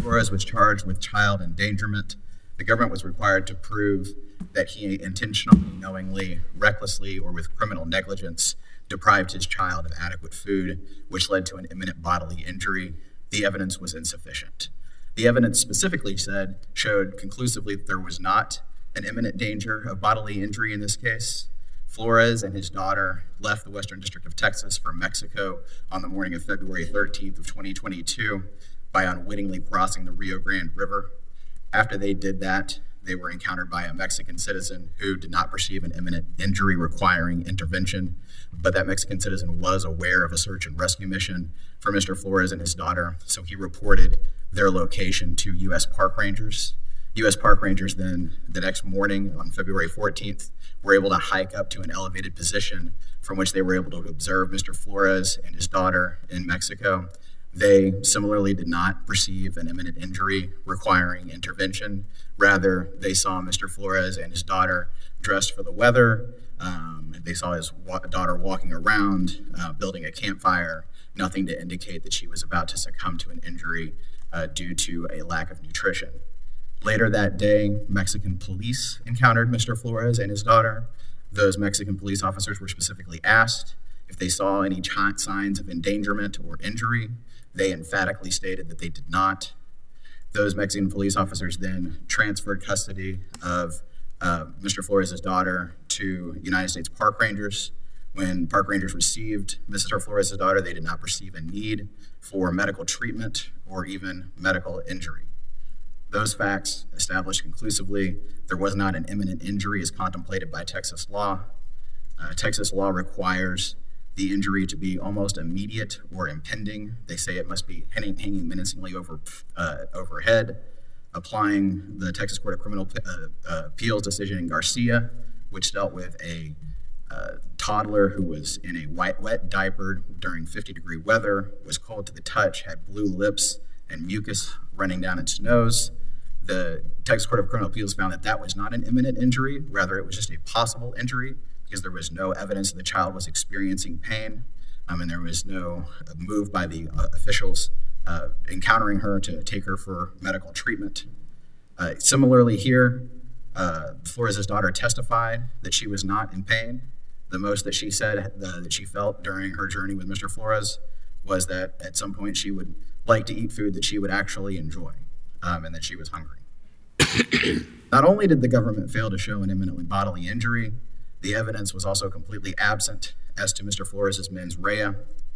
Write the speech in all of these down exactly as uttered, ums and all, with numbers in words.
Flores was charged with child endangerment. The government was required to prove that he intentionally, knowingly, recklessly, or with criminal negligence deprived his child of adequate food, which led to an imminent bodily injury. The evidence was insufficient. The evidence specifically said, showed conclusively that there was not an imminent danger of bodily injury in this case. Flores and his daughter left the Western District of Texas for Mexico on the morning of February thirteenth of twenty twenty-two by unwittingly crossing the Rio Grande River. After they did that, they were encountered by a Mexican citizen who did not perceive an imminent injury requiring intervention, but that Mexican citizen was aware of a search and rescue mission for Mister Flores and his daughter, so he reported their location to U S Park Rangers. U S Park Rangers then, the next morning on February fourteenth, were able to hike up to an elevated position from which they were able to observe Mister Flores and his daughter in Mexico. They similarly did not perceive an imminent injury requiring intervention. Rather, they saw Mister Flores and his daughter dressed for the weather. Um, they saw his wa- daughter walking around, uh, building a campfire, nothing to indicate that she was about to succumb to an injury uh, due to a lack of nutrition. Later that day, Mexican police encountered Mister Flores and his daughter. Those Mexican police officers were specifically asked if they saw any ch- signs of endangerment or injury. They emphatically stated that they did not. Those Mexican police officers then transferred custody of uh, Mister Flores' daughter to United States Park Rangers. When Park Rangers received Mister Flores' daughter, they did not perceive a need for medical treatment or even medical injury. Those facts established conclusively there was not an imminent injury as contemplated by Texas law. Uh, Texas law requires the injury to be almost immediate or impending. They say it must be hanging, hanging menacingly over uh, overhead. Applying the Texas Court of Criminal uh, uh, Appeals decision in Garcia, which dealt with a uh, toddler who was in a white, wet diaper during fifty degree weather, was cold to the touch, had blue lips and mucus running down its nose. The Texas Court of Criminal Appeals found that that was not an imminent injury. Rather, it was just a possible injury because there was no evidence that the child was experiencing pain, um, and there was no move by the uh, officials uh, encountering her to take her for medical treatment. Uh, similarly here, uh, Flores' daughter testified that she was not in pain. The most that she said uh, that she felt during her journey with Mister Flores was that at some point she would like to eat food that she would actually enjoy, um, and that she was hungry. Not only did the government fail to show an imminent bodily injury, the evidence was also completely absent as to Mister Flores' mens rea.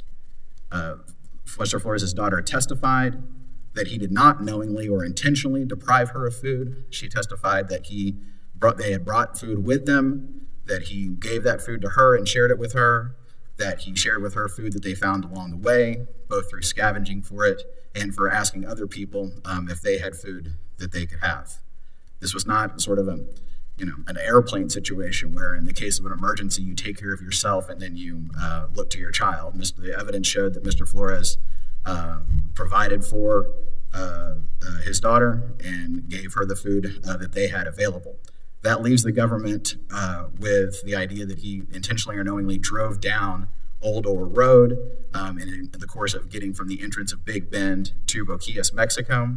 Uh, Mister Flores' daughter testified that he did not knowingly or intentionally deprive her of food. She testified that he brought, they had brought food with them, that he gave that food to her and shared it with her, that he shared with her food that they found along the way, both through scavenging for it and for asking other people um, if they had food that they could have. This was not sort of a, you know, an airplane situation where in the case of an emergency, you take care of yourself and then you uh, look to your child. The evidence showed that Mister Flores uh, provided for uh, uh, his daughter and gave her the food uh, that they had available. That leaves the government uh, with the idea that he intentionally or knowingly drove down Old Ore Road um, in, in the course of getting from the entrance of Big Bend to Boquillas, Mexico.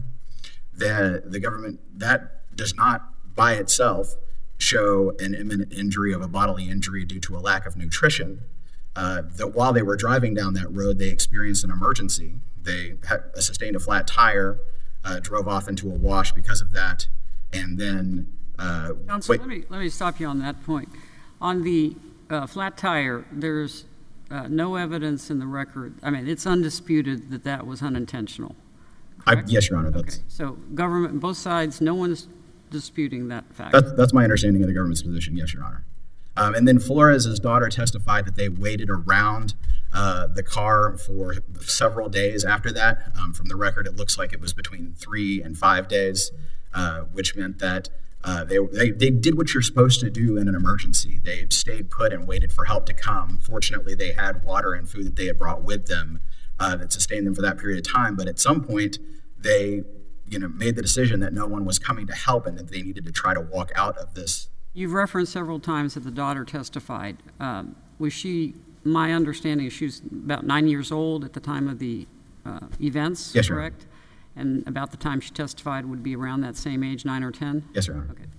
The, the government, that does not by itself show an imminent injury of a bodily injury due to a lack of nutrition. Uh, that while they were driving down that road, they experienced an emergency. They had, uh, sustained a flat tire, uh, drove off into a wash because of that, and then uh, Counsel, let me let me stop you on that point. On the uh, flat tire, there's uh, no evidence in the record. I mean, it's undisputed that that was unintentional. I, yes, Your Honor. That's, okay. So government, both sides, no one's disputing that fact. That's, that's my understanding of the government's position, yes, Your Honor. Um, and then Flores' daughter testified that they waited around uh, the car for several days after that. Um, from the record, it looks like it was between three and five days, uh, which meant that uh, they, they, they did what you're supposed to do in an emergency. They stayed put and waited for help to come. Fortunately, they had water and food that they had brought with them uh, that sustained them for that period of time. But at some point, they you know, made the decision that no one was coming to help and that they needed to try to walk out of this. You've referenced several times that the daughter testified. Um, was she, my understanding is she was about nine years old at the time of the uh, events, yes, correct? And about the time she testified would be around that same age, nine or ten? Yes, Your Honor. Okay.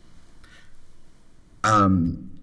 Um,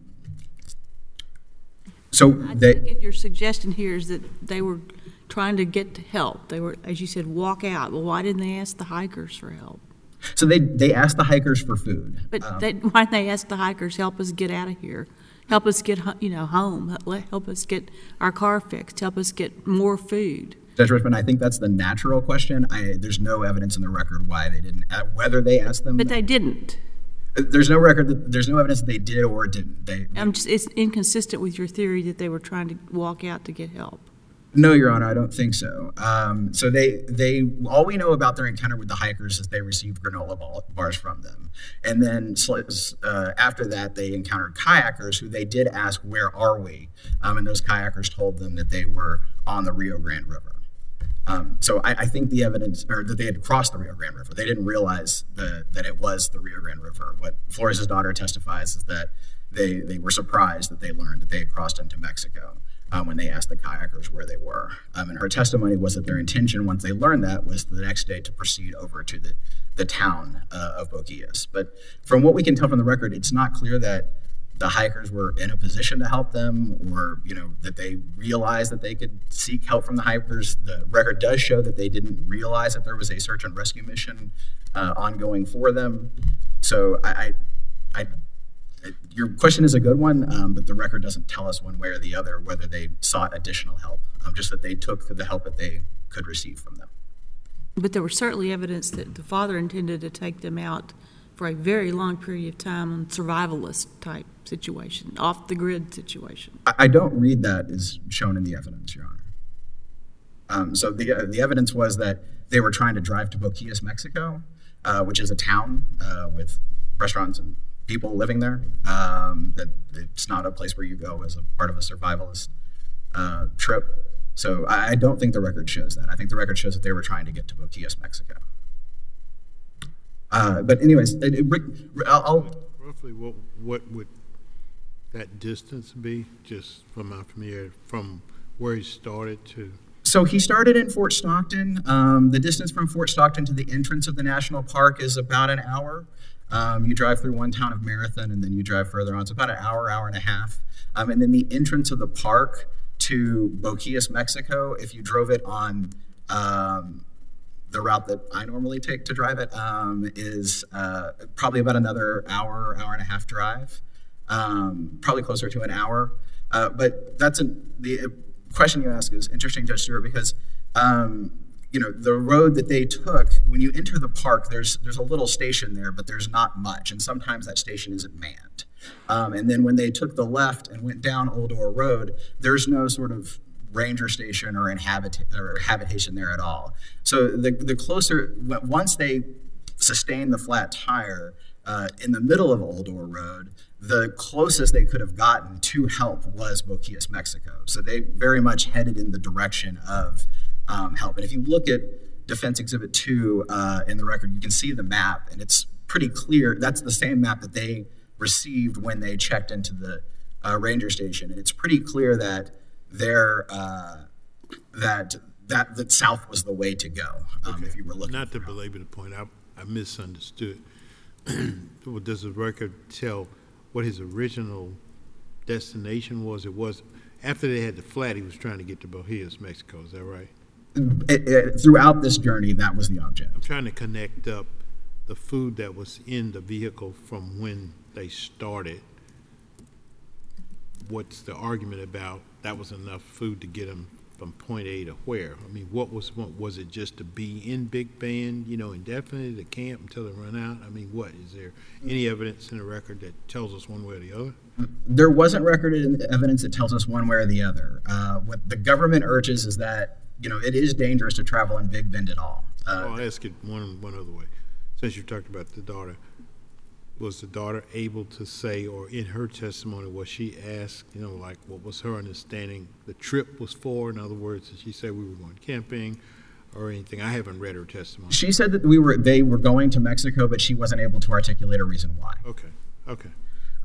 so I they, think your suggestion here is that they were trying to get help. They were, as you said, walk out. Well, why didn't they ask the hikers for help? so they, they asked the hikers for food. But Um, they, why didn't they ask the hikers, help us get out of here? Help us get, ho- you know, home. Let- Help us get our car fixed. Help us get more food. Judge Richmond, I think that's the natural question. I, there's no evidence in the record why they didn't, uh, whether they asked them. But they didn't. There's no record, that, there's no evidence that they did or didn't. They, I'm just, it's inconsistent with your theory that they were trying to walk out to get help. No, Your Honor, I don't think so. Um, so they, they, all we know about their encounter with the hikers is they received granola ball, bars from them. And then uh, after that, they encountered kayakers who they did ask, where are we? Um, and those kayakers told them that they were on the Rio Grande River. Um, so I, I think the evidence, or that they had crossed the Rio Grande River. They didn't realize the, that it was the Rio Grande River. What Flores' daughter testifies is that they, they were surprised that they learned that they had crossed into Mexico. Um, when they asked the kayakers where they were. Um, and her testimony was that their intention, once they learned that, was the next day to proceed over to the, the town uh, of Boquillas. But from what we can tell from the record, it's not clear that the hikers were in a position to help them, or you know that they realized that they could seek help from the hikers. The record does show that they didn't realize that there was a search and rescue mission uh, ongoing for them. So I, I, I your question is a good one, um, but the record doesn't tell us one way or the other whether they sought additional help, um, just that they took the help that they could receive from them. But there was certainly evidence that the father intended to take them out for a very long period of time on survivalist type situation, off the grid situation. I, I don't read that as shown in the evidence, Your Honor. Um, so the, uh, the evidence was that they were trying to drive to Boquillas, Mexico, uh, which is a town uh, with restaurants and people living there. Um, that it's not a place where you go as a part of a survivalist uh, trip. So I, I don't think the record shows that. I think the record shows that they were trying to get to Boquillas, Mexico. Uh, but anyways, it, it, I'll, I'll roughly what what would that distance be, just from my familiar, from where he started to? So he started in Fort Stockton. Um, the distance from Fort Stockton to the entrance of the national park is about an hour. Um, you drive through one town of Marathon, and then you drive further on. It's about an hour, hour and a half. Um, and then the entrance of the park to Boquillas, Mexico, if you drove it on um, the route that I normally take to drive it, um, is uh, probably about another hour, hour and a half drive, um, probably closer to an hour. Uh, but that's a, the question you ask is interesting, Judge Stewart, because um, you know, the road that they took, when you enter the park, there's there's a little station there, but there's not much. And sometimes that station isn't manned. Um, and then when they took the left and went down Old Ore Road, there's no sort of ranger station or, inhabit or habitation there at all. So the, the closer, once they sustained the flat tire uh, in the middle of Old Ore Road, the closest they could have gotten to help was Boquillas, Mexico. So they very much headed in the direction of Um, help. And if you look at Defense Exhibit two uh, in the record, you can see the map, and it's pretty clear. That's the same map that they received when they checked into the uh, ranger station, and it's pretty clear that their uh, that that that south was the way to go. Um, Okay. If you were looking. Not to for help. belabor the point, I, I misunderstood. Does the record tell what his original destination was? It was after they had the flat, he was trying to get to Boquillas, Mexico. Is that right? It, it, throughout this journey, that was the object. I'm trying to connect up the food that was in the vehicle from when they started. What's the argument about that was enough food to get them from point A to where? I mean, what was was it just to be in Big Bend, you know, indefinitely, to camp until they run out? I mean, what is there any evidence in the record that tells us one way or the other? There wasn't recorded evidence that tells us one way or the other. Uh, what the government urges is that, you know, it is dangerous to travel in Big Bend at all. Uh, I'll ask it one one other way. Since you talked about the daughter, was the daughter able to say, or in her testimony, was she asked, you know, like what was her understanding the trip was for? In other words, did she say we were going camping or anything? I haven't read her testimony. She said that we were they were going to Mexico, but she wasn't able to articulate a reason why. Okay, okay.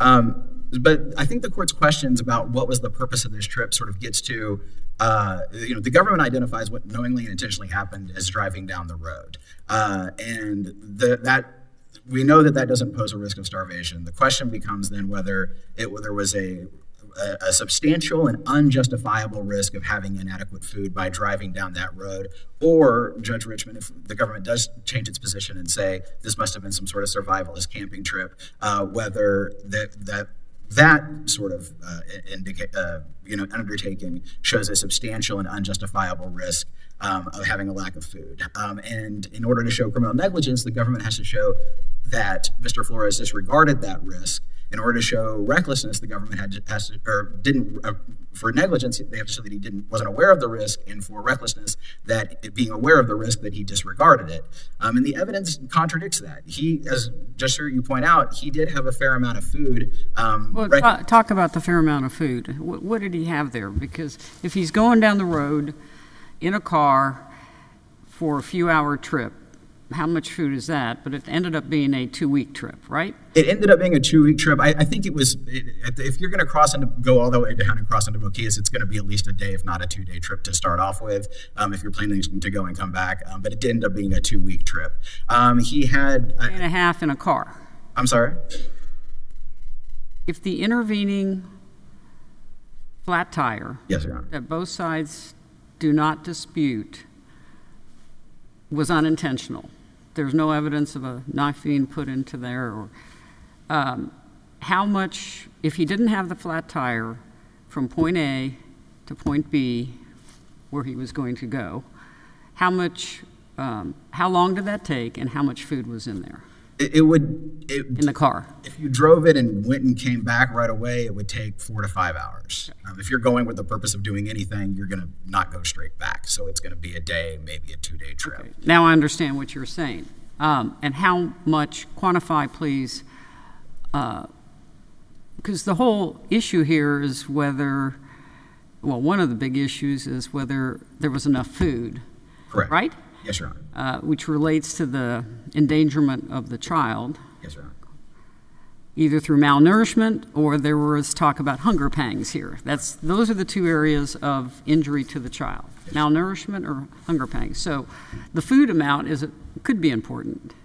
Um, but I think the court's questions about what was the purpose of this trip sort of gets to, uh, you know, the government identifies what knowingly and intentionally happened as driving down the road. Uh, and the, that we know that that doesn't pose a risk of starvation. The question becomes then whether it whether there was a A, a substantial and unjustifiable risk of having inadequate food by driving down that road, or Judge Richmond, if the government does change its position and say this must have been some sort of survivalist camping trip, uh, whether that that that sort of uh, indica- uh, you know undertaking shows a substantial and unjustifiable risk um, of having a lack of food. Um, and in order to show criminal negligence, the government has to show that Mister Flores disregarded that risk. In order to show recklessness, the government had to, has to, or didn't, uh, for negligence, they have to show that he didn't, wasn't aware of the risk, and for recklessness, that it, being aware of the risk, that he disregarded it. Um, and the evidence contradicts that. He, as just so you point out, he did have a fair amount of food. Um, well, rec- talk about the fair amount of food. What, what did he have there? Because if he's going down the road in a car for a few hour trip, how much food is that? But it ended up being a two-week trip, right? It ended up being a two-week trip. I, I think it was, it, if you're going to cross and go all the way down and cross into Boquillas, it's going to be at least a day, if not a two-day trip to start off with, um, if you're planning to go and come back. Um, but it did end up being a two-week trip. Um, he had... A day and a half in a car. I'm sorry? If the intervening flat tire... Yes, Your Honor. That both sides do not dispute was unintentional. There's no evidence of a knife being put into there. Or, um, how much, if he didn't have the flat tire from point A to point B, where he was going to go, how much, um, how long did that take, and how much food was in there? It, it would... It, in the car. If you drove it and went and came back right away, it would take four to five hours. Um, if you're going with the purpose of doing anything, you're going to not go straight back. So it's going to be a day, maybe a two-day trip. Okay. Now I understand what you're saying. Um, and how much, quantify please, because uh, the whole issue here is whether, well, one of the big issues is whether there was enough food. Correct. Right? Yes, Your Honor. Uh, which relates to the endangerment of the child. Yes, Your Honor. Either through malnourishment, or there was talk about hunger pangs here. That's those are the two areas of injury to the child: yes. Malnourishment or hunger pangs. So, the food amount is could be important.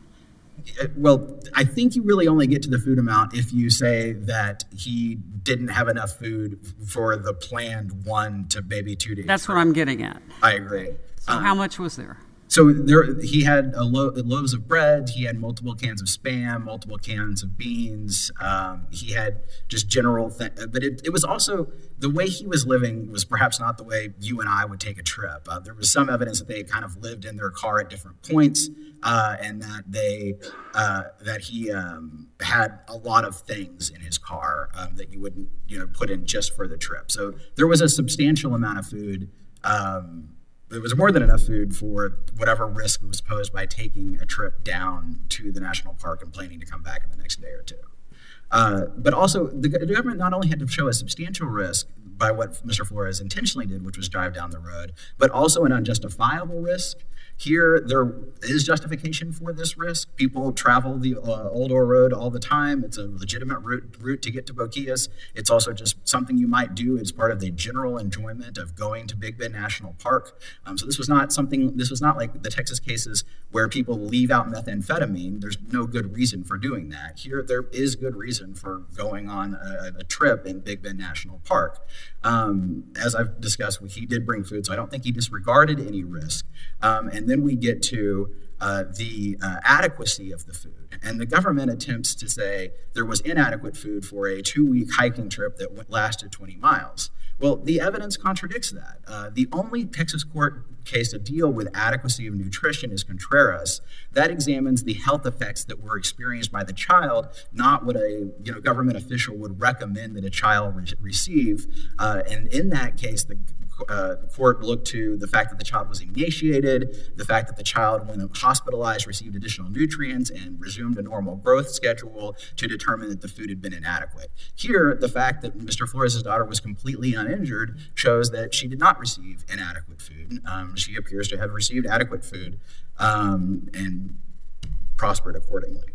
Well, I think you really only get to the food amount if you say that he didn't have enough food for the planned one to maybe two days. That's what I'm getting at. I agree. So, um, how much was there? So there, he had a lo- loaves of bread. He had multiple cans of Spam, multiple cans of beans. Um, he had just general things. But it, it was also, the way he was living was perhaps not the way you and I would take a trip. Uh, there was some evidence that they kind of lived in their car at different points, uh, and that they uh, that he um, had a lot of things in his car um, that you wouldn't you know put in just for the trip. So there was a substantial amount of food. Um, There was more than enough food for whatever risk was posed by taking a trip down to the national park and planning to come back in the next day or two. Uh, but also, the, the government not only had to show a substantial risk by what Mister Flores intentionally did, which was drive down the road, but also an unjustifiable risk. Here, there is justification for this risk. People travel the uh, Old Ore Road all the time. It's a legitimate route, route to get to Boquillas. It's also just something you might do as part of the general enjoyment of going to Big Bend National Park. Um, so this was not something, this was not like the Texas cases where people leave out methamphetamine. There's no good reason for doing that. Here, there is good reason for going on a, a trip in Big Bend National Park. Um, as I've discussed, he did bring food, so I don't think he disregarded any risk. Um, and then we get to uh, the uh, adequacy of the food. And the government attempts to say there was inadequate food for a two-week hiking trip that went, lasted twenty miles. Well, the evidence contradicts that. Uh, the only Texas court case to deal with adequacy of nutrition is Contreras. That examines the health effects that were experienced by the child, not what a you know government official would recommend that a child re- receive. Uh, and in that case, the Uh, the court looked to the fact that the child was emaciated, the fact that the child, when hospitalized, received additional nutrients and resumed a normal growth schedule to determine that the food had been inadequate. Here, the fact that Mister Flores' daughter was completely uninjured shows that she did not receive inadequate food. Um, she appears to have received adequate food um, and prospered accordingly.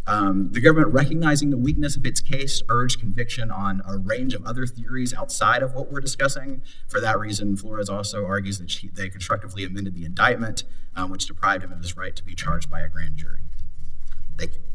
Um, the government, recognizing the weakness of its case, urged conviction on a range of other theories outside of what we're discussing. For that reason, Flores also argues that she, they constructively amended the indictment, um, which deprived him of his right to be charged by a grand jury. Thank you.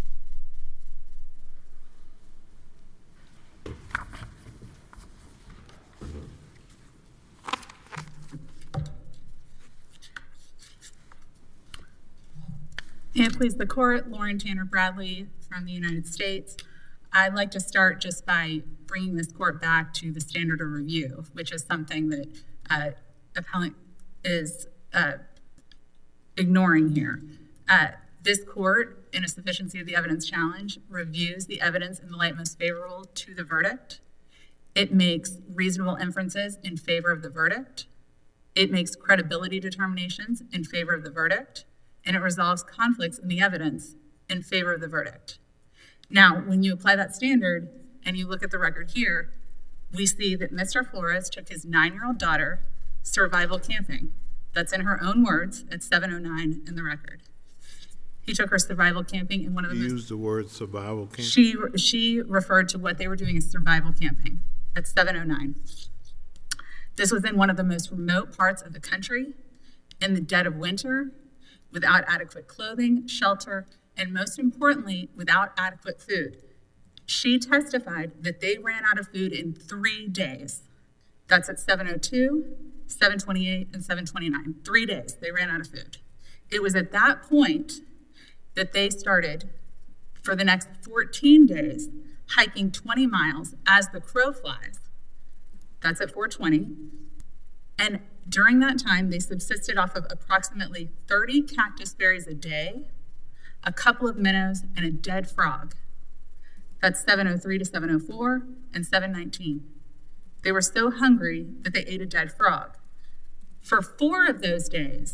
May it please the court, Lauren Tanner Bradley from the United States. I'd like to start just by bringing this court back to the standard of review, which is something that uh, appellant is uh, ignoring here. Uh, this court, in a sufficiency of the evidence challenge, reviews the evidence in the light most favorable to the verdict. It makes reasonable inferences in favor of the verdict. It makes credibility determinations in favor of the verdict. And it resolves conflicts in the evidence in favor of the verdict. Now, when you apply that standard and you look at the record here, we see that Mister Flores took his nine-year-old daughter survival camping. That's in her own words at seven oh nine in the record. He took her survival camping in one of the You most... used the word survival camping? She, she referred to what they were doing as survival camping at seven oh nine. This was in one of the most remote parts of the country, in the dead of winter, without adequate clothing, shelter, and most importantly, without adequate food. She testified that they ran out of food in three days. That's at seven oh two, seven twenty-eight, and seven twenty-nine. Three days, they ran out of food. It was at that point that they started, for the next fourteen days, hiking twenty miles as the crow flies. That's at four twenty. And during that time, they subsisted off of approximately thirty cactus berries a day, a couple of minnows, and a dead frog. That's seven oh three to seven oh four and seven nineteen. They were so hungry that they ate a dead frog. For four of those days,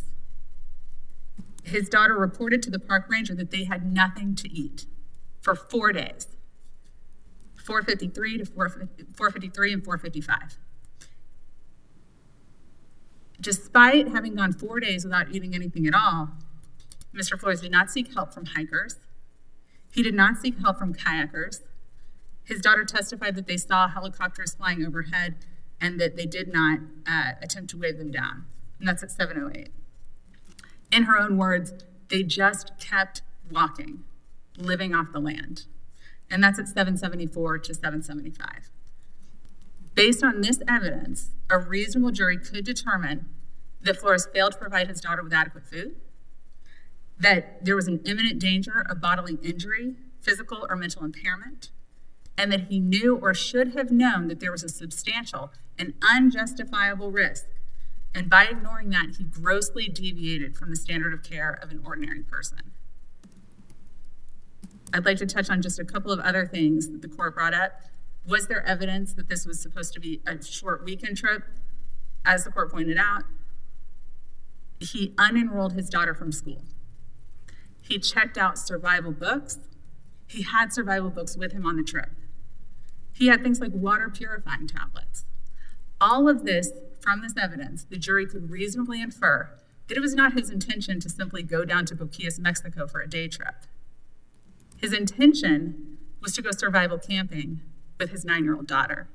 his daughter reported to the park ranger that they had nothing to eat for four days, four fifty-three to four fifty-three and four fifty-five. Despite having gone four days without eating anything at all, Mister Flores did not seek help from hikers. He did not seek help from kayakers. His daughter testified that they saw helicopters flying overhead and that they did not uh, attempt to wave them down. And that's at seven oh eight. In her own words, they just kept walking, living off the land. And that's at seven seventy-four to seven seventy-five. Based on this evidence, a reasonable jury could determine that Flores failed to provide his daughter with adequate food, that there was an imminent danger of bodily injury, physical or mental impairment, and that he knew or should have known that there was a substantial and unjustifiable risk. And by ignoring that, he grossly deviated from the standard of care of an ordinary person. I'd like to touch on just a couple of other things that the court brought up. Was there evidence that this was supposed to be a short weekend trip? As the court pointed out, he unenrolled his daughter from school. He checked out survival books. He had survival books with him on the trip. He had things like water purifying tablets. All of this, from this evidence, the jury could reasonably infer that it was not his intention to simply go down to Boquillas, Mexico for a day trip. His intention was to go survival camping with his nine-year-old daughter.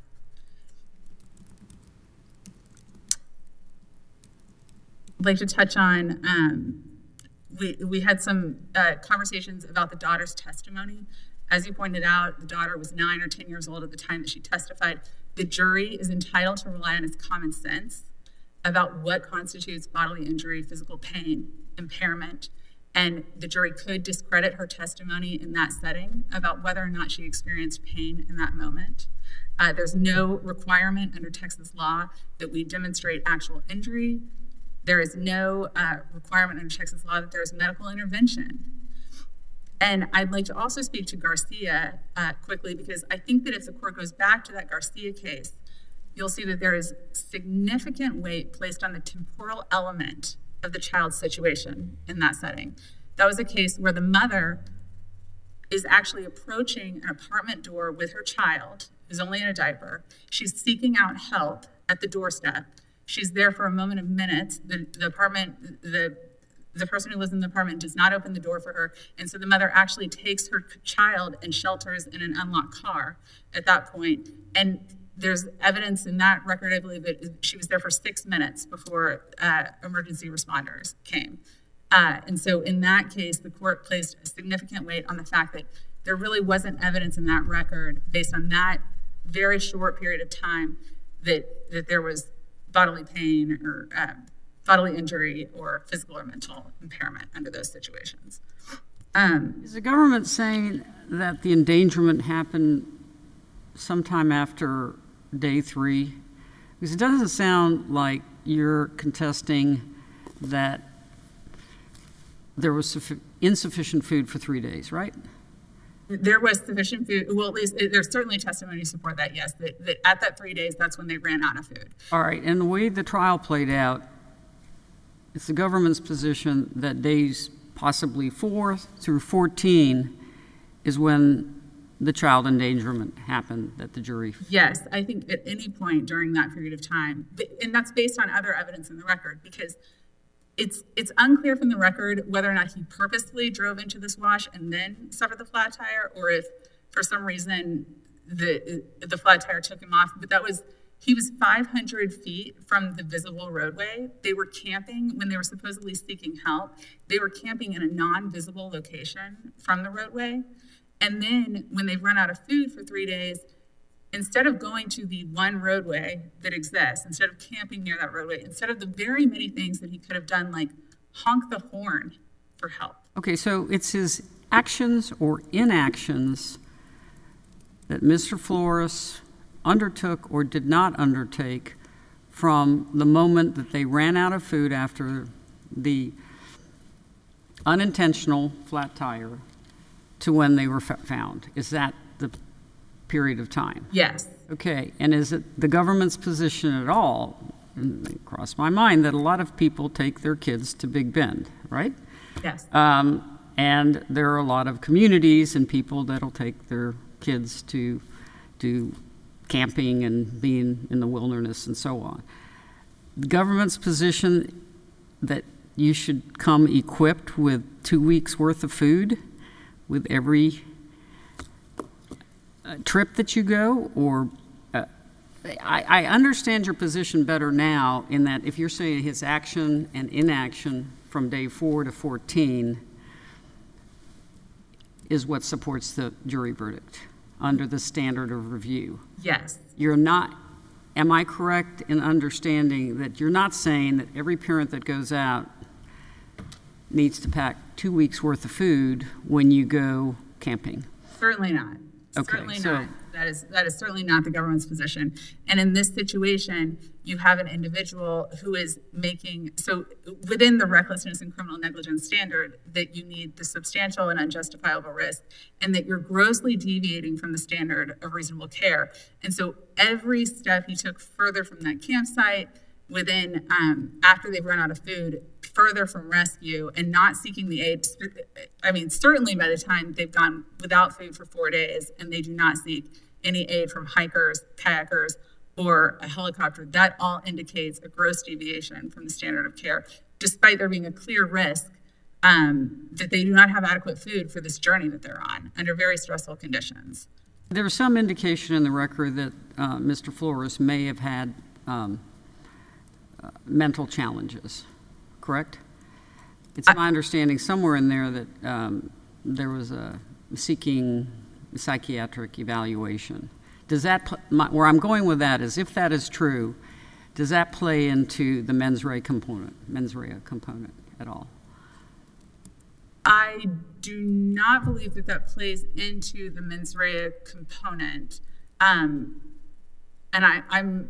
I'd like to touch on, um, we, we had some uh, conversations about the daughter's testimony. As you pointed out, the daughter was nine or ten years old at the time that she testified. The jury is entitled to rely on its common sense about what constitutes bodily injury, physical pain, impairment, and the jury could discredit her testimony in that setting about whether or not she experienced pain in that moment. Uh, there's no requirement under Texas law that we demonstrate actual injury. There is no uh, requirement under Texas law that there is medical intervention. And I'd like to also speak to Garcia uh, quickly, because I think that if the court goes back to that Garcia case, you'll see that there is significant weight placed on the temporal element of the child's situation in that setting. That was a case where the mother is actually approaching an apartment door with her child, who's only in a diaper. She's seeking out help at the doorstep. She's there for a moment of minutes. The, the apartment, the the person who lives in the apartment does not open the door for her. And so the mother actually takes her child and shelters in an unlocked car at that point. And there's evidence in that record, I believe, that she was there for six minutes before uh, emergency responders came. Uh, and so in that case, the court placed a significant weight on the fact that there really wasn't evidence in that record based on that very short period of time that, that there was bodily pain or uh, bodily injury or physical or mental impairment under those situations. Um, Is the government saying that the endangerment happened sometime after day three? Because it doesn't sound like you're contesting that there was insufficient food for three days, right? There was sufficient food. Well, at least there's certainly testimony to support that, yes, that, that at that three days, that's when they ran out of food. All right, and the way the trial played out, it's the government's position that days possibly four through fourteen is when the child endangerment happened that the jury... Yes, I think at any point during that period of time, and that's based on other evidence in the record, because it's it's unclear from the record whether or not he purposely drove into this wash and then suffered the flat tire, or if for some reason the the flat tire took him off. But that was, he was five hundred feet from the visible roadway. They were camping when they were supposedly seeking help. They were camping in a non-visible location from the roadway. And then when they've run out of food for three days, instead of going to the one roadway that exists, instead of camping near that roadway, instead of the very many things that he could have done, like honk the horn for help. Okay, so it's his actions or inactions that Mister Flores undertook or did not undertake from the moment that they ran out of food after the unintentional flat tire to when they were found. Is that the period of time? Yes. Okay, and is it the government's position at all, and it crossed my mind, that a lot of people take their kids to Big Bend, right? Yes. Um, and there are a lot of communities and people that'll take their kids to do camping and being in the wilderness and so on. The government's position that you should come equipped with two weeks worth of food with every uh, trip that you go, or uh, I, I understand your position better now in that if you're saying his action and inaction from day four to fourteen is what supports the jury verdict under the standard of review. Yes. You're not, am I correct in understanding that you're not saying that every parent that goes out needs to pack two weeks worth of food when you go camping? Certainly not. Okay, certainly so- not. That is that is certainly not the government's position. And in this situation, you have an individual who is making, so within the recklessness and criminal negligence standard, that you need the substantial and unjustifiable risk, and that you're grossly deviating from the standard of reasonable care. And so every step he took further from that campsite, within, um, after they've run out of food, further from rescue and not seeking the aid. I mean, certainly by the time they've gone without food for four days and they do not seek any aid from hikers, kayakers, or a helicopter, that all indicates a gross deviation from the standard of care, despite there being a clear risk um, that they do not have adequate food for this journey that they're on under very stressful conditions. There was some indication in the record that uh, Mister Flores may have had um, uh, mental challenges, correct? It's I, my understanding somewhere in there that um, there was a seeking psychiatric evaluation. Does that, pl- my, where I'm going with that is if that is true, does that play into the mens rea component, mens rea component at all? I do not believe that that plays into the mens rea component. Um, and I, I'm,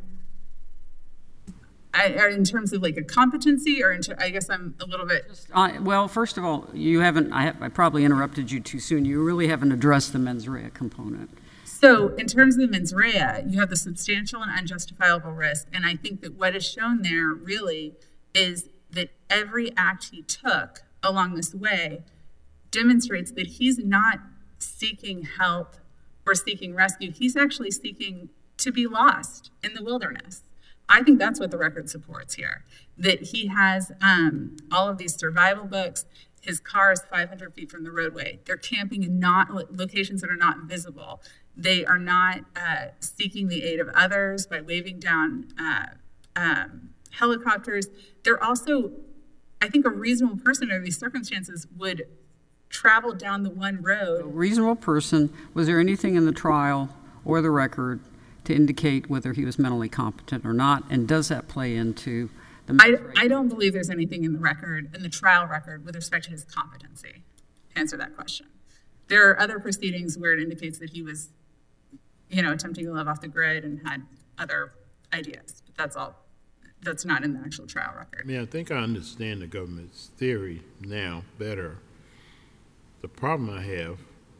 I, in terms of like a competency, or into, I guess I'm a little bit. Just, uh, well, first of all, you haven't, I, have, I probably interrupted you too soon. You really haven't addressed the mens rea component. So in terms of the mens rea, you have the substantial and unjustifiable risk. And I think that what is shown there really is that every act he took along this way demonstrates that he's not seeking help or seeking rescue. He's actually seeking to be lost in the wilderness. I think that's what the record supports here, that he has um, all of these survival books. His car is five hundred feet from the roadway. They're camping in not locations that are not visible. They are not uh, seeking the aid of others by waving down uh, um, helicopters. They're also, I think a reasonable person under these circumstances would travel down the one road. A reasonable person, was there anything in the trial or the record to indicate whether he was mentally competent or not, and does that play into the I, I don't believe there's anything in the record, in the trial record, with respect to his competency, to answer that question. There are other proceedings where it indicates that he was, you know, attempting to live off the grid and had other ideas, but that's all. That's not in the actual trial record. I mean, I think I understand the government's theory now better. The problem I have,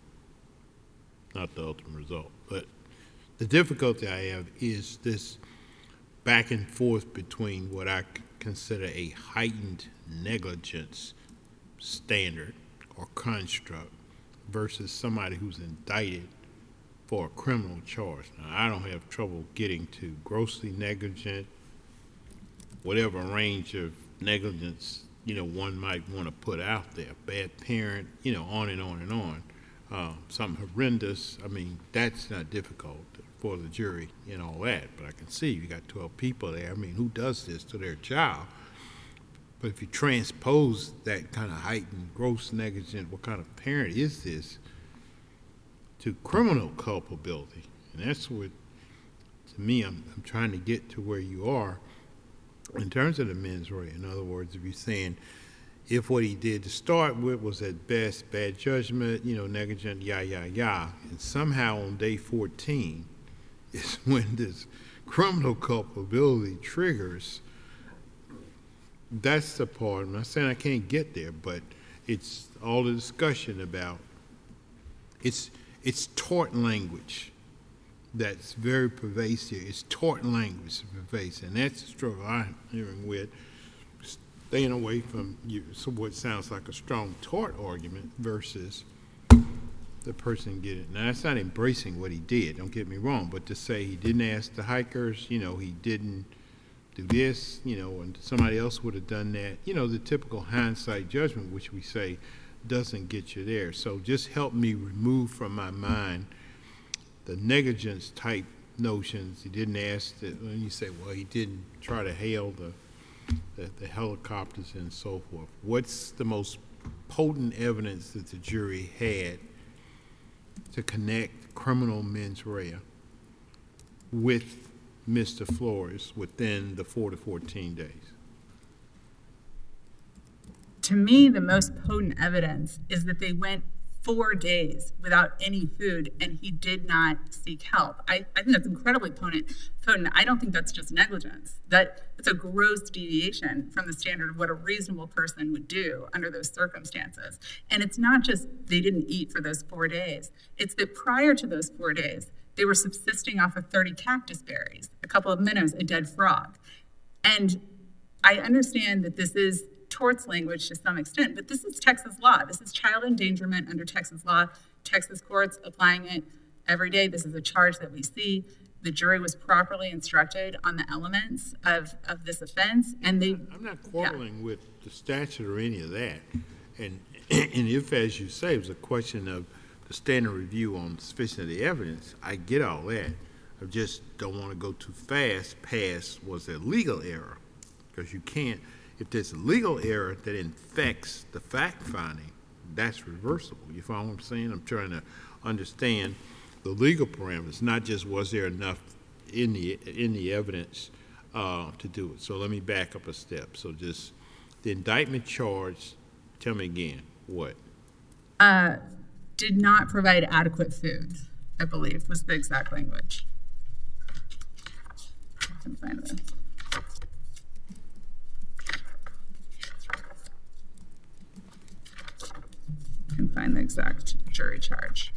not the ultimate result, but the difficulty I have is this back and forth between what I consider a heightened negligence standard or construct versus somebody who's indicted for a criminal charge. Now, I don't have trouble getting to grossly negligent, whatever range of negligence, you know, one might want to put out there, bad parent, you know, on and on and on. Uh, something horrendous, I mean, that's not difficult for the jury and all that, but I can see you got twelve people there. I mean, who does this to their child? But if you transpose that kind of heightened, gross negligent, what kind of parent is this, to criminal culpability, and that's what, to me, I'm, I'm trying to get to where you are in terms of the mens rea. In other words, if you're saying, if what he did to start with was at best bad judgment, you know, negligent, yah, yah, yah, and somehow on day fourteen is when this criminal culpability triggers, that's the part. I'm not saying I can't get there, but it's all the discussion about, it's, it's tort language that's very pervasive. It's tort language pervasive, and that's the struggle I'm hearing with staying away from you, so what sounds like a strong tort argument versus the person getting. Now, that's not embracing what he did, don't get me wrong, but to say he didn't ask the hikers, you know, he didn't do this, you know, and somebody else would have done that, you know, the typical hindsight judgment, which we say doesn't get you there. So just help me remove from my mind the negligence type notions. He didn't ask that, when you say, well, he didn't try to hail the The, the helicopters and so forth. What's the most potent evidence that the jury had to connect criminal mens rea with Mister Flores within the four to fourteen days? To me, the most potent evidence is that they went four days without any food, and he did not seek help. I, I think that's incredibly potent. potent. I don't think that's just negligence. That, that's a gross deviation from the standard of what a reasonable person would do under those circumstances. And it's not just they didn't eat for those four days. It's that prior to those four days, they were subsisting off of thirty cactus berries, a couple of minnows, a dead frog. And I understand that this is torts language to some extent, but this is Texas law. This is child endangerment under Texas law. Texas courts applying it every day. This is a charge that we see. The jury was properly instructed on the elements of, of this offense, and they. I'm not quarreling yeah. with the statute or any of that. And and if, as you say, it was a question of the standard review on sufficiency of the evidence, I get all that. I just don't want to go too fast past was there legal error, because you can't. If there's a legal error that infects the fact finding, that's reversible. You follow what I'm saying? I'm trying to understand the legal parameters, not just was there enough in the in the evidence uh, to do it. So let me back up a step. So just the indictment charge, tell me again, what? Uh, did not provide adequate food, I believe, was the exact language. I can find this. Can find the exact jury charge.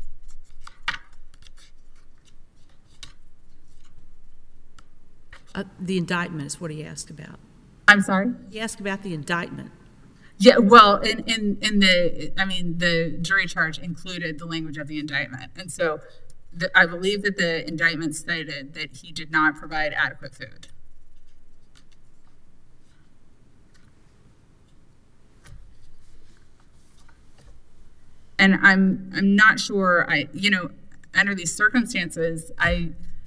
Uh, the indictment is what he asked about. I'm sorry? He asked about the indictment. Yeah, well, in, in, in the, I mean, the jury charge included the language of the indictment. And so the, I believe that the indictment stated that he did not provide adequate food. and I'm I'm not sure. I you know under these circumstances, I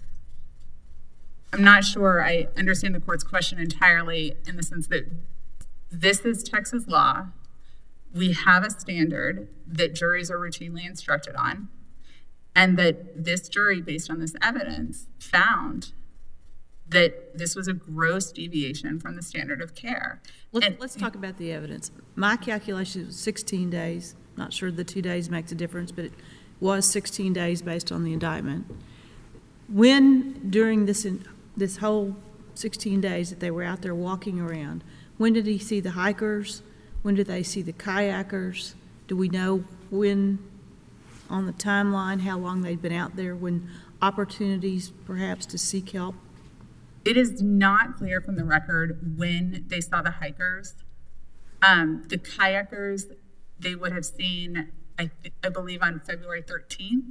I'm not sure I understand the court's question entirely in the sense that this is Texas law. We have a standard that juries are routinely instructed on, and that this jury, based on this evidence, found that this was a gross deviation from the standard of care. Let's, And- let's talk about the evidence. My calculation was sixteen days. Not sure the two days makes a difference, but it was sixteen days based on the indictment. When, during this, in- this whole sixteen days that they were out there walking around, when did he see the hikers? When did they see the kayakers? Do we know when, on the timeline, how long they'd been out there, when opportunities perhaps to seek help? It is not clear from the record when they saw the hikers. Um, the kayakers, they would have seen, I, th- I believe, on February thirteenth.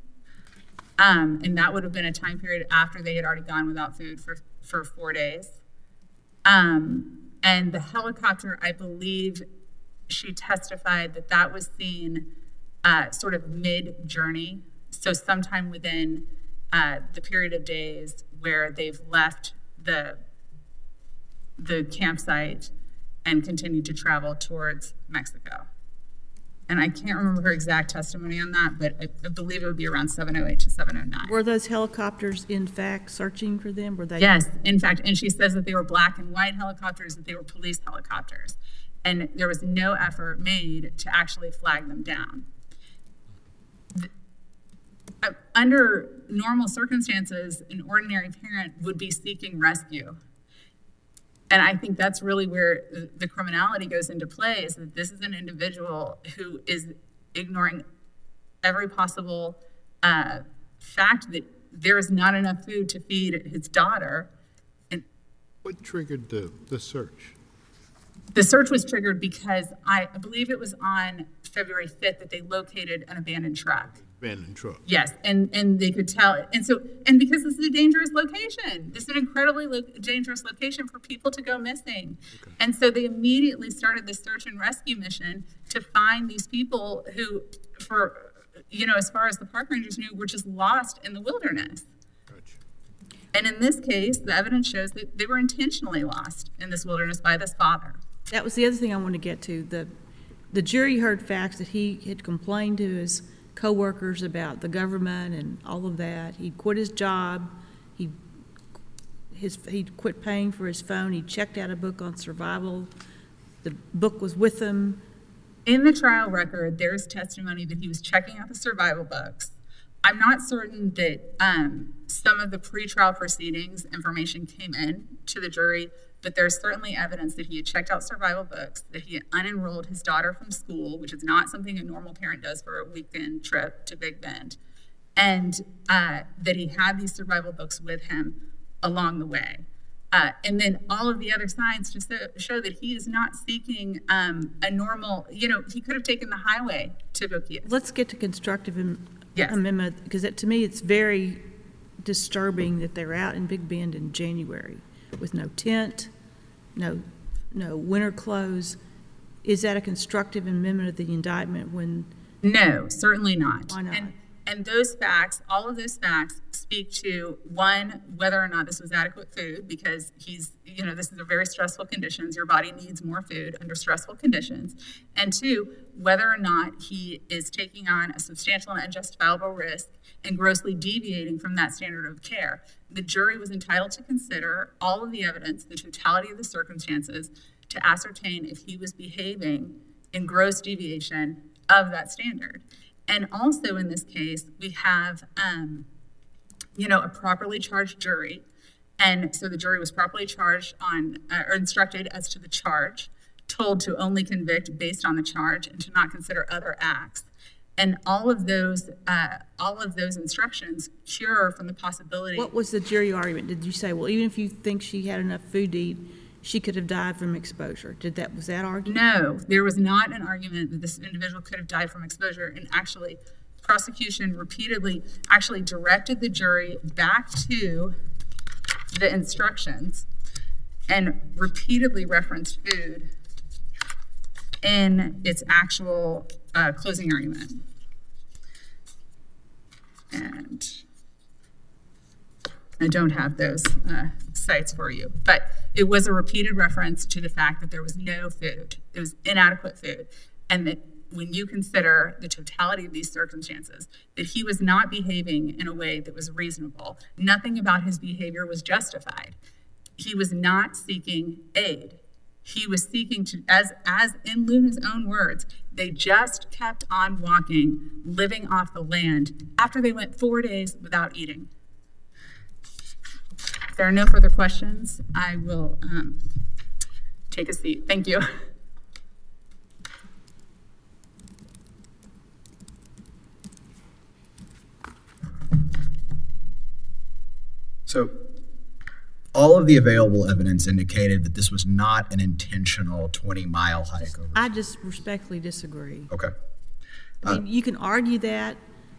Um, and that would have been a time period after they had already gone without food for, for four days. Um, and the helicopter, I believe she testified that that was seen uh, sort of mid-journey. So sometime within uh, the period of days where they've left the the campsite and continued to travel towards Mexico. And I can't remember her exact testimony on that, but I, I believe it would be around seven oh eight to seven oh nine. Were those helicopters, in fact, searching for them? Were they? Yes, in fact, and she says that they were black and white helicopters, that they were police helicopters. And there was no effort made to actually flag them down. The- uh, under normal circumstances, an ordinary parent would be seeking rescue. And I think that's really where the- the criminality goes into play, is that this is an individual who is ignoring every possible uh, fact that there is not enough food to feed his daughter. And What triggered the, the search? the search was triggered because I believe it was on February fifth that they located an abandoned truck. Abandoned truck. Yes, and, and they could tell, and so, and because this is a dangerous location, this is an incredibly lo- dangerous location for people to go missing. Okay. And so they immediately started the search and rescue mission to find these people who, for, you know, as far as the park rangers knew, were just lost in the wilderness. Gotcha. And in this case, the evidence shows that they were intentionally lost in this wilderness by this father. That was the other thing I wanted to get to. The, the jury heard facts that he had complained to his co-workers about the government and all of that. He quit his job. He his he quit paying for his phone. He checked out a book on survival. The book was with him. In the trial record, there's testimony that he was checking out the survival books. I'm not certain that um, some of the pretrial proceedings information came in to the jury, but there's certainly evidence that he had checked out survival books, that he had unenrolled his daughter from school, which is not something a normal parent does for a weekend trip to Big Bend, and uh, that he had these survival books with him along the way. Uh, and then all of the other signs to so, show that he is not seeking um, a normal, you know, he could have taken the highway to Boquillas. Let's get to constructive am- Yes. amendment, because it, to me it's very disturbing that they're out in Big Bend in January with no tent, no no winter clothes. Is that a constructive amendment of the indictment when? No, certainly not. Why not? And, and those facts, all of those facts speak to, one, whether or not this was adequate food, because he's, you know, this is a very stressful conditions. Your body needs more food under stressful conditions. And two, whether or not he is taking on a substantial and unjustifiable risk and grossly deviating from that standard of care. The jury was entitled to consider all of the evidence, the totality of the circumstances, to ascertain if he was behaving in gross deviation of that standard. And also in this case, we have, um, you know, a properly charged jury. And so the jury was properly charged on, uh, or instructed as to the charge, told to only convict based on the charge and to not consider other acts. And all of those, uh, all of those instructions cure from the possibility. What was the jury argument? Did you say, well, even if you think she had enough food to eat, she could have died from exposure? Did that, was that argument? No, there was not an argument that this individual could have died from exposure. And actually, prosecution repeatedly actually directed the jury back to the instructions and repeatedly referenced food in its actual uh, closing argument. And I don't have those uh, sites for you, but it was a repeated reference to the fact that there was no food. It was inadequate food. And that when you consider the totality of these circumstances, that he was not behaving in a way that was reasonable. Nothing about his behavior was justified. He was not seeking aid. He was seeking to, as, as in Luna's own words, they just kept on walking, living off the land after they went four days without eating. If there are no further questions, I will um, take a seat. Thank you. So all of the available evidence indicated that this was not an intentional twenty mile hike over. I just respectfully disagree. Okay. I mean, you can argue that,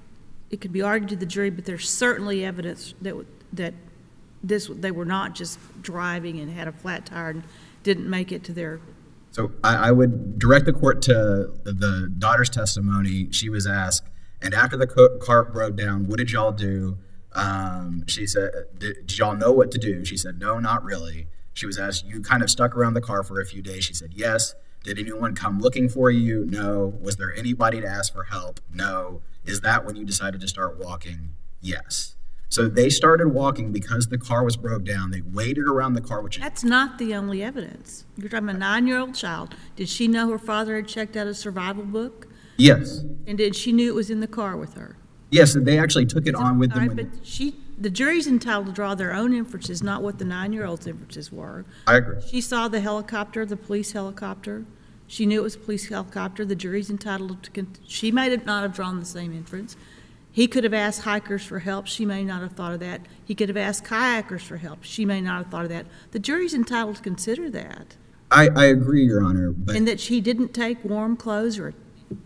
it could be argued to the jury, but there's certainly evidence that that this they were not just driving and had a flat tire and didn't make it to their. So I, I would direct the court to the daughter's testimony. She was asked, and after the co- cart broke down, what did y'all do? Um, she said, did, did y'all know what to do? She said, no, not really. She was asked, you kind of stuck around the car for a few days. She said, yes. Did anyone come looking for you? No. Was there anybody to ask for help? No. Is that when you decided to start walking? Yes. So they started walking because the car was broke down. They waited around the car, which is... That's not the only evidence. You're talking about a nine-year-old child. Did she know her father had checked out a survival book? Yes. And did she knew it was in the car with her? Yes, they actually took it on with them. All right, but she, the jury's entitled to draw their own inferences, not what the nine-year-old's inferences were. I agree. She saw the helicopter, the police helicopter. She knew it was a police helicopter. The jury's entitled to, she may not have drawn the same inference. He could have asked hikers for help. She may not have thought of that. He could have asked kayakers for help. She may not have thought of that. The jury's entitled to consider that. I, I agree, Your Honor. But and that she didn't take warm clothes or...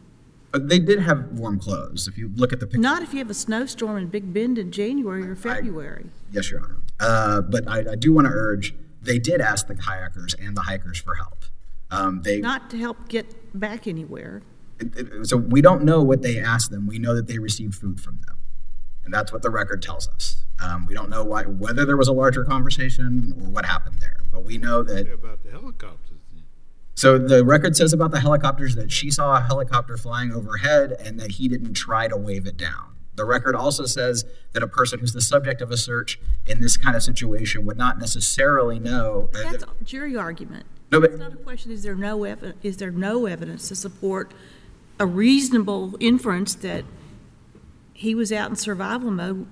But they did have warm clothes. If you look at the picture. Not if you have a snowstorm in Big Bend in January or February. I, yes, Your Honor. Uh, but I, I do want to urge, they did ask the kayakers and the hikers for help. Um, they Not to help get back anywhere. It, it, so we don't know what they asked them. We know that they received food from them. And that's what the record tells us. Um, we don't know why, whether there was a larger conversation or what happened there. But we know that... About the helicopters. So the record says about the helicopters that she saw a helicopter flying overhead and that he didn't try to wave it down. The record also says that a person who's the subject of a search in this kind of situation would not necessarily know. That's a jury argument. No, but it's not a question. Is there no evidence? Is there no evidence to support a reasonable inference that he was out in survival mode?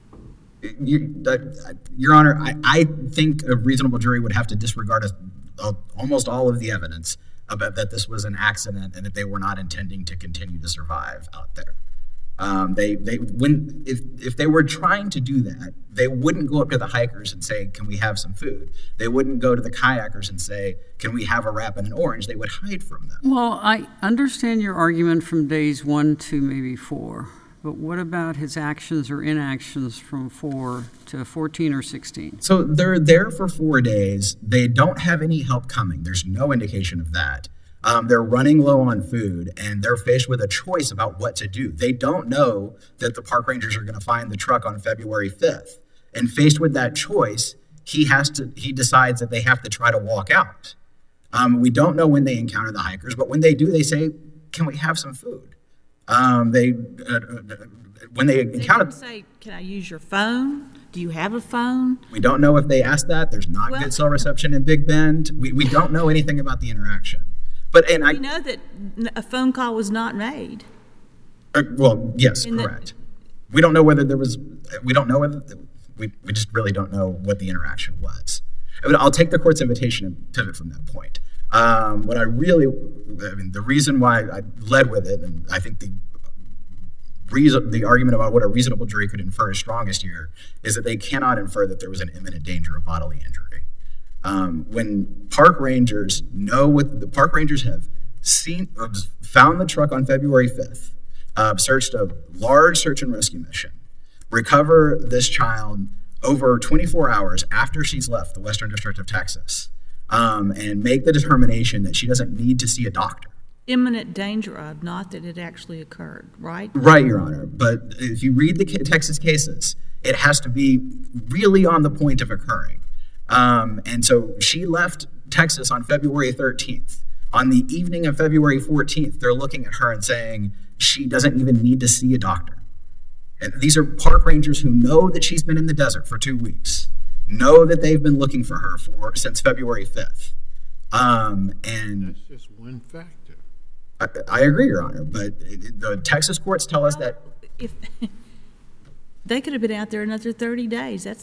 You, uh, Your Honor, I, I think a reasonable jury would have to disregard a Uh, almost all of the evidence about that this was an accident and that they were not intending to continue to survive out there. Um, they, they, when, if, if they were trying to do that, they wouldn't go up to the hikers and say, can we have some food? They wouldn't go to the kayakers and say, can we have a wrap and an orange? They would hide from them. Well, I understand your argument from days one to maybe four, but what about his actions or inactions from four to fourteen or sixteen? So they're there for four days. They don't have any help coming. There's no indication of that. Um, they're running low on food, and they're faced with a choice about what to do. They don't know that the park rangers are going to find the truck on February fifth. And faced with that choice, he has to. He decides that they have to try to walk out. Um, we don't know when they encounter the hikers, but when they do, they say, can we have some food? Um, they uh, when they encounter. They say, "Can I use your phone? Do you have a phone?" We don't know if they asked that. There's not well, good cell reception in Big Bend. We we don't know anything about the interaction. But and we I know that a phone call was not made. Uh, well, yes, in correct. The, we don't know whether there was. We don't know whether the, we we just really don't know what the interaction was. But I'll take the court's invitation and pivot from that point. Um, what I really, I mean, the reason why I led with it, and I think the reason, the argument about what a reasonable jury could infer is strongest here, is that they cannot infer that there was an imminent danger of bodily injury. Um, when park rangers know what the park rangers have seen, or found the truck on February fifth, uh, searched a large search and rescue mission, recover this child over twenty-four hours after she's left the Western District of Texas. um, and make the determination that she doesn't need to see a doctor. Imminent danger of, not that it actually occurred, right? Right, Your Honor. But if you read the Texas cases, it has to be really on the point of occurring. Um, and so she left Texas on February thirteenth. On the evening of February fourteenth, they're looking at her and saying she doesn't even need to see a doctor. And these are park rangers who know that she's been in the desert for two weeks, know that they've been looking for her for since February fifth. Um, and That's just one factor. I, I agree, Your Honor, but the Texas courts tell us that If, they could have been out there another thirty days, that's,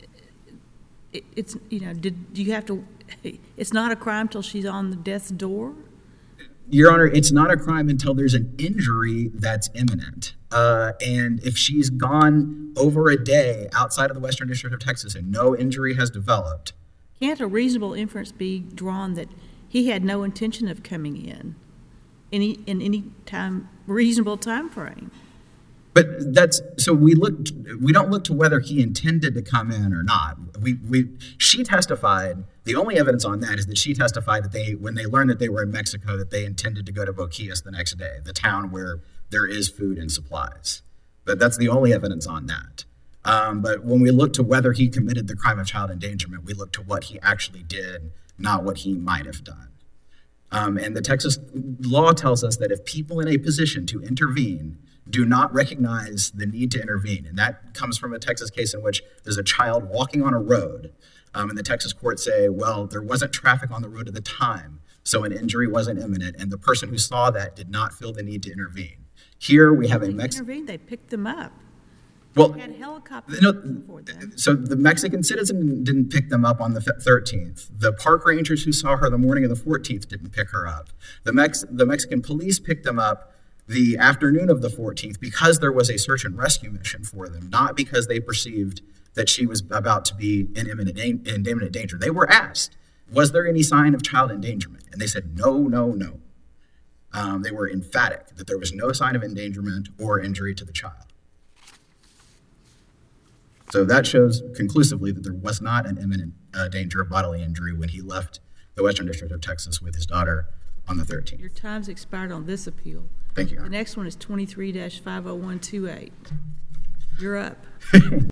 it, it's, you know, did, do you have to, it's not a crime till she's on the death's door? Your Honor, it's not a crime until there's an injury that's imminent. Uh, and if she's gone over a day outside of the Western District of Texas and no injury has developed. Can't a reasonable inference be drawn that he had no intention of coming in any in any time reasonable time frame? But that's, so we look, we don't look to whether he intended to come in or not. We, we, she testified, the only evidence on that is that she testified that they, when they learned that they were in Mexico, that they intended to go to Boquillas the next day, the town where there is food and supplies. But that's the only evidence on that. Um, but when we look to whether he committed the crime of child endangerment, we look to what he actually did, not what he might have done. Um, and the Texas law tells us that if people in a position to intervene do not recognize the need to intervene, and that comes from a Texas case in which there's a child walking on a road, um, and the Texas courts say, well, there wasn't traffic on the road at the time, so an injury wasn't imminent, and the person who saw that did not feel the need to intervene. Here we have a They Mexican. intervened, they picked them up. Well, They had helicopters no, before then. so the Mexican citizen didn't pick them up on the thirteenth. The park rangers who saw her the morning of the fourteenth didn't pick her up. The Mex the Mexican police picked them up the afternoon of the fourteenth because there was a search and rescue mission for them, not because they perceived that she was about to be in imminent, in imminent danger. They were asked, was there any sign of child endangerment? And they said, no, no, no. Um, they were emphatic that there was no sign of endangerment or injury to the child. So that shows conclusively that there was not an imminent uh, danger of bodily injury when he left the Western District of Texas with his daughter on the thirteenth. Your time's expired on this appeal. Thank you, Your The Honor. next one is twenty-three dash five oh one two eight. You're up.